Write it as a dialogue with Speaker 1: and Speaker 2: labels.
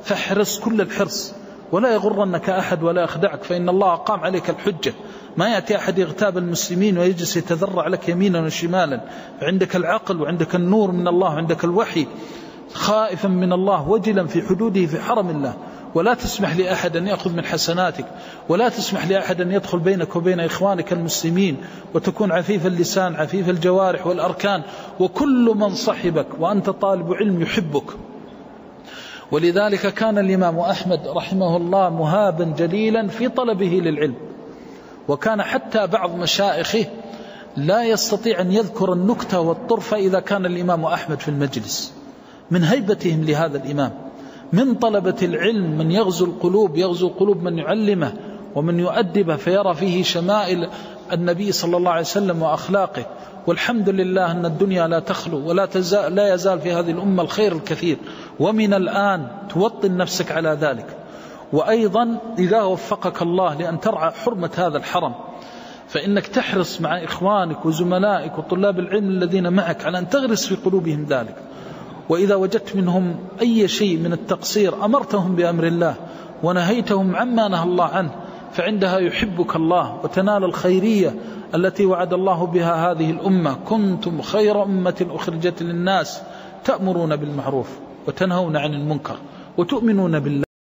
Speaker 1: فاحرص كل الحرص، ولا يغرنك أحد ولا يخدعك، فإن الله قام عليك الحجة. ما يأتي أحد يغتاب المسلمين ويجلس يتذرع لك يمينا وشمالا، فعندك العقل وعندك النور من الله وعندك الوحي، خائفا من الله وجلا في حدوده في حرم الله. ولا تسمح لأحد أن يأخذ من حسناتك، ولا تسمح لأحد أن يدخل بينك وبين إخوانك المسلمين، وتكون عفيف اللسان عفيف الجوارح والأركان، وكل من صحبك وأنت طالب علم يحبك. ولذلك كان الإمام أحمد رحمه الله مهابا جليلا في طلبه للعلم، وكان حتى بعض مشايخه لا يستطيع أن يذكر النكتة والطرفة إذا كان الإمام أحمد في المجلس، من هيبتهم لهذا الإمام. من طلبة العلم من يغزو القلوب، يغزو قلوب من يعلمه ومن يؤدبه، فيرى فيه شمائل النبي صلى الله عليه وسلم وأخلاقه. والحمد لله أن الدنيا لا تخلو لا يزال في هذه الأمة الخير الكثير، ومن الآن توطن نفسك على ذلك. وأيضا إذا وفقك الله لأن ترعى حرمة هذا الحرم، فإنك تحرص مع إخوانك وزملائك وطلاب العلم الذين معك على أن تغرس في قلوبهم ذلك. وإذا وجدت منهم أي شيء من التقصير أمرتهم بأمر الله ونهيتهم عما نهى الله عنه، فعندها يحبك الله وتنال الخيرية التي وعد الله بها هذه الأمة. كنتم خير أمة أخرجت للناس تأمرون بالمعروف وتنهون عن المنكر وتؤمنون بالله.